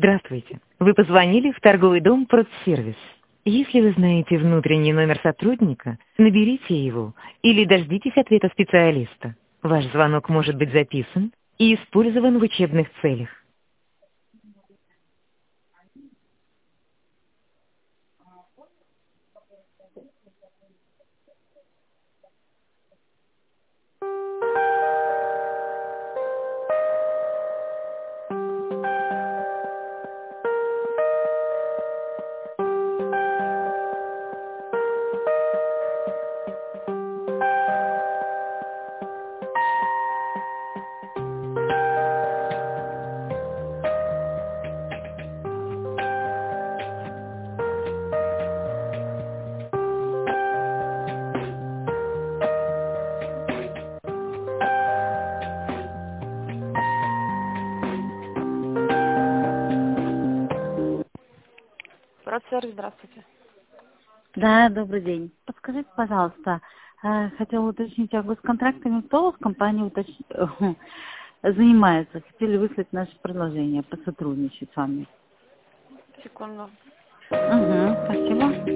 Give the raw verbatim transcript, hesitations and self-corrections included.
Здравствуйте. Вы позвонили в торговый дом «Продсервис». Если вы знаете внутренний номер сотрудника, наберите его или дождитесь ответа специалиста. Ваш звонок может быть записан и использован в учебных целях. Продсервис, здравствуйте. Да, добрый день. Подскажите, пожалуйста, э, хотела уточнить, а госконтрактами кто в компании уточ- занимается? Хотели выслать наше предложение, посотрудничать с вами. Секунду. Угу, спасибо.